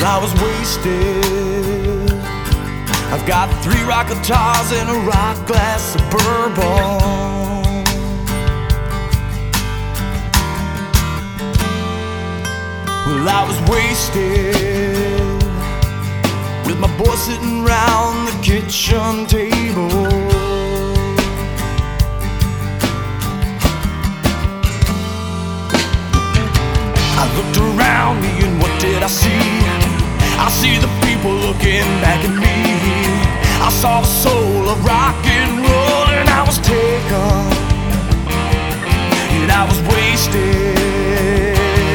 I was wasted. I've got 3 rock guitars and a rock glass of bourbon. Well, I was wasted, with my boys sitting round the kitchen table. I looked around me and what did I see? I see the people looking back at me. I saw the soul of rock and roll, and I was taken, and I was wasted.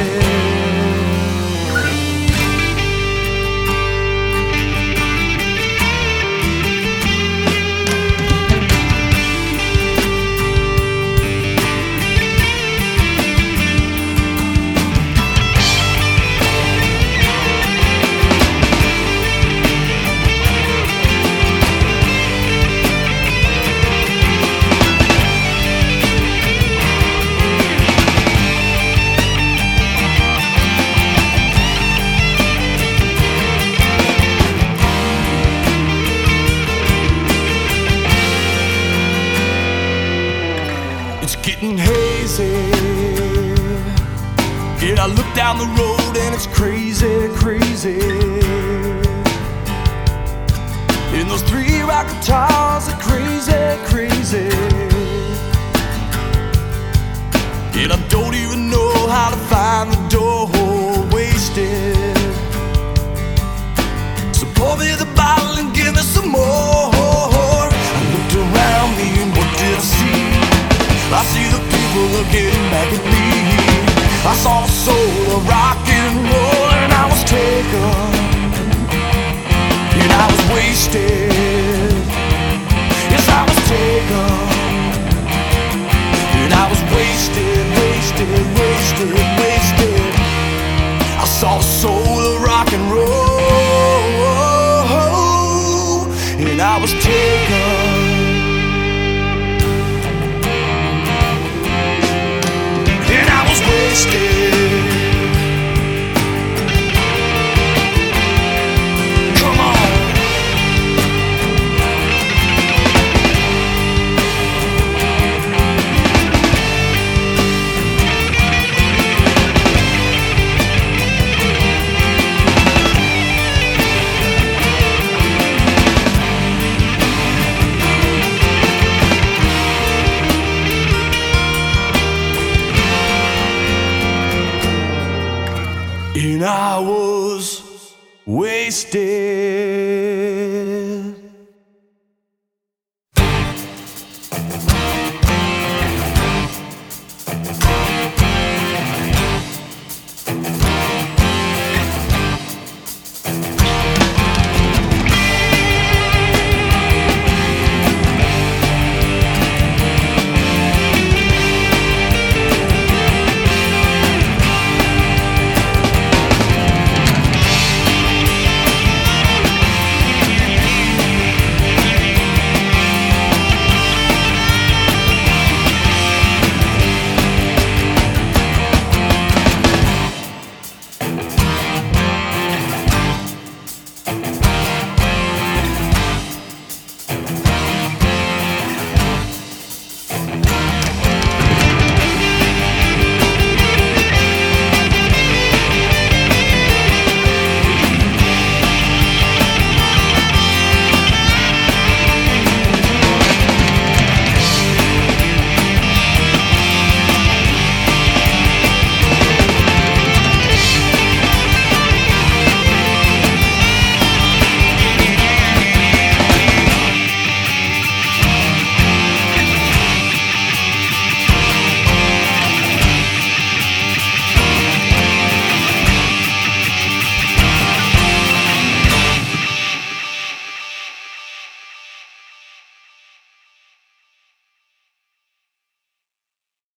It's getting hazy, and I look down the road and it's crazy, crazy. And those 3 rock guitars are crazy, crazy. And I don't even know how to find the door, wasted. So pour me the bottle and give me some more. I looked around me and what did I see? I see the people looking back at me. I saw the soul of rock and roll, and I was taken, and I was wasted. Yes, I was taken, and I was wasted, wasted, wasted, wasted. I saw the soul of rock and roll, and I was taken. Come on. And I was wasted.